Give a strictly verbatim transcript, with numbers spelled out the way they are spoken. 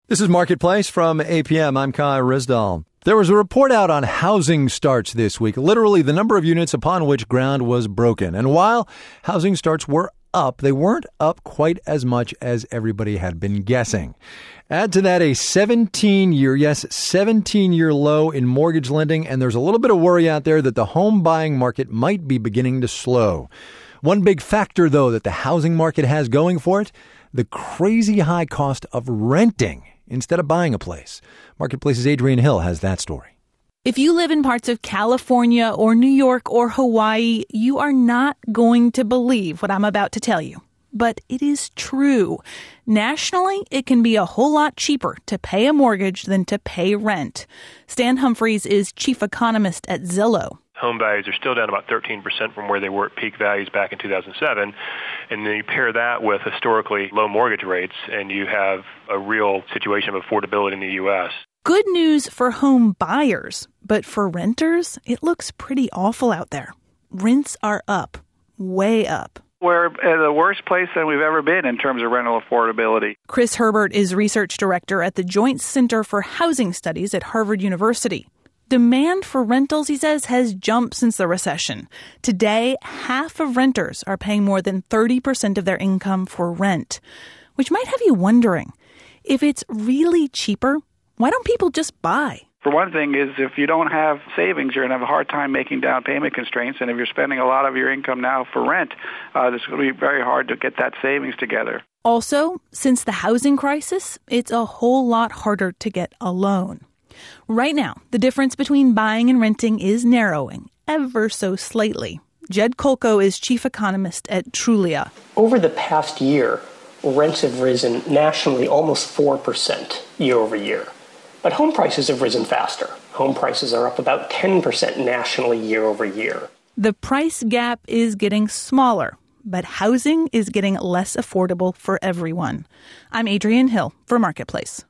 This is Marketplace from A P M. I'm Kai Risdall. There was a report out on housing starts this week, literally the number of units upon which ground was broken. And while housing starts were up, they weren't up quite as much as everybody had been guessing. Add to that a seventeen-year, yes, seventeen-year low in mortgage lending, and there's a little bit of worry out there that the home buying market might be beginning to slow. One big factor, though, that the housing market has going for it, the crazy high cost of renting instead of buying a place. Marketplace's Adrian Hill has that story. If you live in parts of California or New York or Hawaii, you are not going to believe what I'm about to tell you. But it is true. Nationally, it can be a whole lot cheaper to pay a mortgage than to pay rent. Stan Humphries is chief economist at Zillow. Home values are still down about thirteen percent from where they were at peak values back in two thousand seven. And then you pair that with historically low mortgage rates, and you have a real situation of affordability in the U S. Good news for home buyers, but for renters, it looks pretty awful out there. Rents are up, way up. We're at the worst place than we've ever been in terms of rental affordability. Chris Herbert is research director at the Joint Center for Housing Studies at Harvard University. Demand for rentals, he says, has jumped since the recession. Today, half of renters are paying more than thirty percent of their income for rent, which might have you wondering, if it's really cheaper, why don't people just buy? For one thing is if you don't have savings, you're going to have a hard time making down payment constraints. And if you're spending a lot of your income now for rent, uh, it's going to be very hard to get that savings together. Also, since the housing crisis, it's a whole lot harder to get a loan. Right now, the difference between buying and renting is narrowing, ever so slightly. Jed Kolko is chief economist at Trulia. Over the past year, rents have risen nationally almost four percent year over year. But home prices have risen faster. Home prices are up about ten percent nationally year over year. The price gap is getting smaller, but housing is getting less affordable for everyone. I'm Adrian Hill for Marketplace.